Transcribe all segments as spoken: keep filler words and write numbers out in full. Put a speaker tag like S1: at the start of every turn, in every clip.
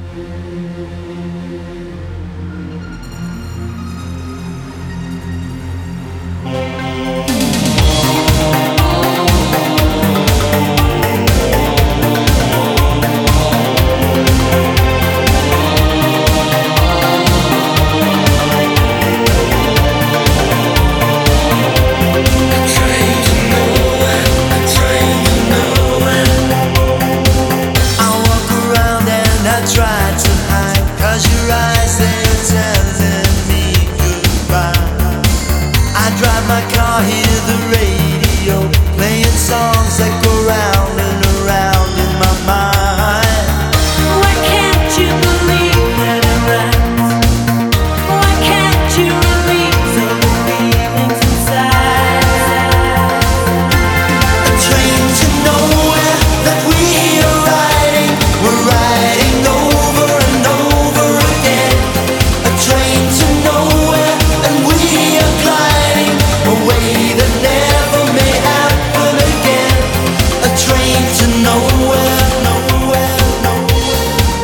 S1: My car, hear the radio playing songs that go round and around in my mind.
S2: Why can't you believe that I'm right? Why can't you release all the feelings inside?
S1: A train to nowhere that we are riding, we're riding over and over again. A train to nowhere and we are gliding a way that never may happen again. A train to nowhere, nowhere, nowhere.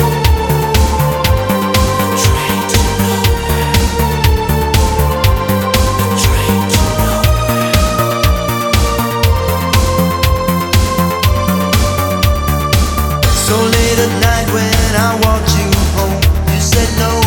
S1: A train to nowhere. A train to nowhere. So late at night when I walked you home, you said no.